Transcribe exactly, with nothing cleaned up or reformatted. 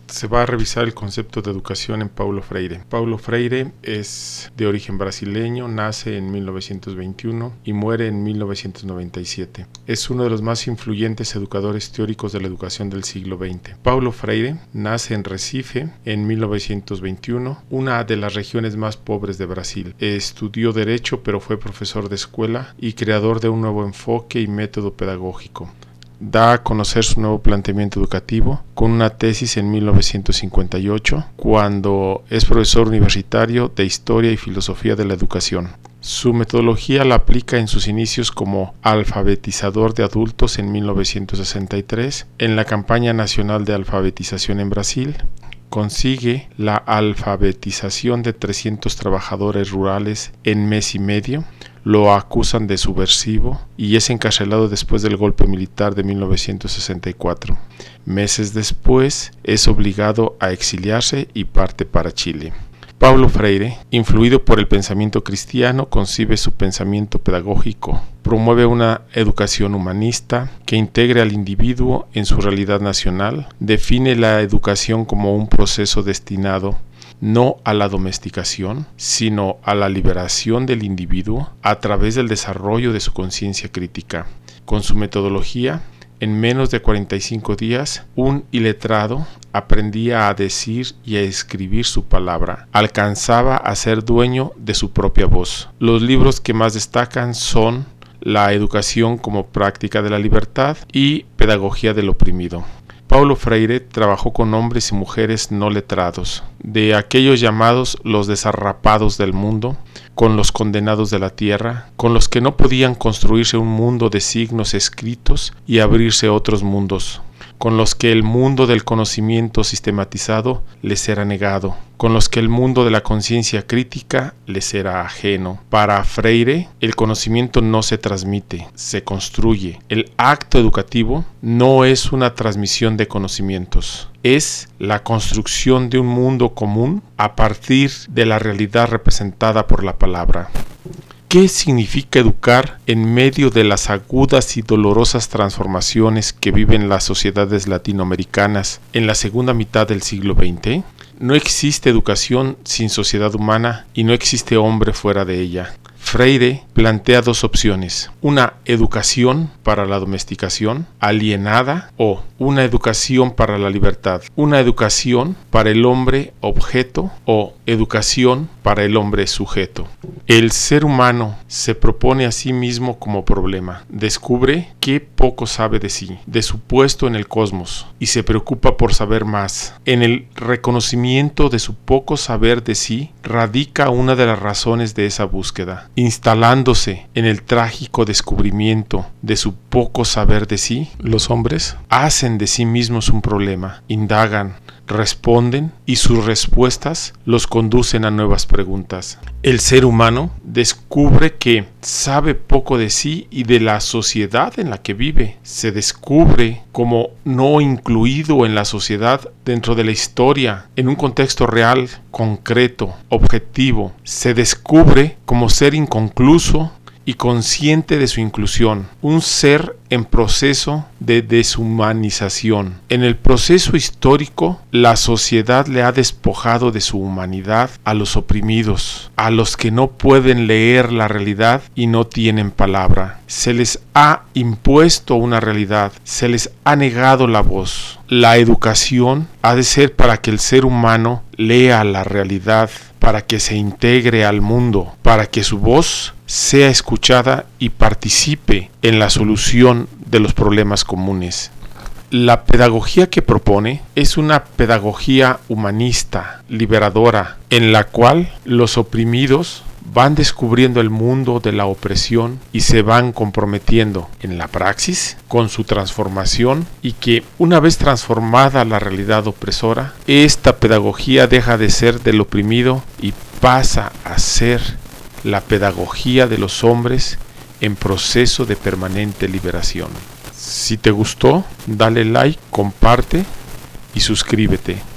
Se va a revisar el concepto de educación en Paulo Freire. Paulo Freire es de origen brasileño, nace en mil novecientos veintiuno y muere en mil novecientos noventa y siete. Es uno de los más influyentes educadores teóricos de la educación del siglo veinte. Paulo Freire nace en Recife en mil novecientos veintiuno, una de las regiones más pobres de Brasil. Estudió Derecho, pero fue profesor de escuela y creador de un nuevo enfoque y método pedagógico. Da a conocer su nuevo planteamiento educativo con una tesis en mil novecientos cincuenta y ocho, cuando es profesor universitario de Historia y Filosofía de la Educación. Su metodología la aplica en sus inicios como alfabetizador de adultos en mil novecientos sesenta y tres, en la campaña nacional de alfabetización en Brasil. Consigue la alfabetización de trescientos trabajadores rurales en mes y medio, lo acusan de subversivo y es encarcelado después del golpe militar de mil novecientos sesenta y cuatro. Meses después es obligado a exiliarse y parte para Chile. Paulo Freire, influido por el pensamiento cristiano, concibe su pensamiento pedagógico. Promueve una educación humanista que integre al individuo en su realidad nacional. Define la educación como un proceso destinado no a la domesticación, sino a la liberación del individuo a través del desarrollo de su conciencia crítica. Con su metodología, en menos de cuarenta y cinco días, un iletrado aprendía a decir y a escribir su palabra. Alcanzaba a ser dueño de su propia voz. Los libros que más destacan son La educación como práctica de la libertad y Pedagogía del oprimido. Paulo Freire trabajó con hombres y mujeres no letrados, de aquellos llamados los desarrapados del mundo, con los condenados de la tierra, con los que no podían construirse un mundo de signos escritos y abrirse otros mundos, con los que el mundo del conocimiento sistematizado les era negado, con los que el mundo de la conciencia crítica les era ajeno. Para Freire, el conocimiento no se transmite, se construye. El acto educativo no es una transmisión de conocimientos, es la construcción de un mundo común a partir de la realidad representada por la palabra. ¿Qué significa educar en medio de las agudas y dolorosas transformaciones que viven las sociedades latinoamericanas en la segunda mitad del siglo veinte? No existe educación sin sociedad humana y no existe hombre fuera de ella. Freire plantea dos opciones: una educación para la domesticación alienada o una educación para la libertad, una educación para el hombre objeto o educación para el hombre sujeto. El ser humano se propone a sí mismo como problema, descubre que poco sabe de sí, de su puesto en el cosmos, y se preocupa por saber más. En el reconocimiento de su poco saber de sí radica una de las razones de esa búsqueda. Instalándose en el trágico descubrimiento de su poco saber de sí, los hombres hacen de sí mismos un problema, indagan, responden y sus respuestas los conducen a nuevas preguntas. El ser humano descubre que sabe poco de sí y de la sociedad en la que vive. Se descubre como no incluido en la sociedad dentro de la historia, en un contexto real, concreto, objetivo. Se descubre como ser inconcluso y consciente de su inclusión, un ser en proceso de deshumanización. En el proceso histórico, la sociedad le ha despojado de su humanidad a los oprimidos, a los que no pueden leer la realidad y no tienen palabra. Se les ha impuesto una realidad, se les ha negado la voz. La educación ha de ser para que el ser humano lea la realidad, para que se integre al mundo, para que su voz sea escuchada y participe en la solución de los problemas comunes. La pedagogía que propone es una pedagogía humanista, liberadora, en la cual los oprimidos van descubriendo el mundo de la opresión y se van comprometiendo en la praxis con su transformación, y que una vez transformada la realidad opresora, esta pedagogía deja de ser del oprimido y pasa a ser la pedagogía de los hombres en proceso de permanente liberación. Si te gustó, dale like, comparte y suscríbete.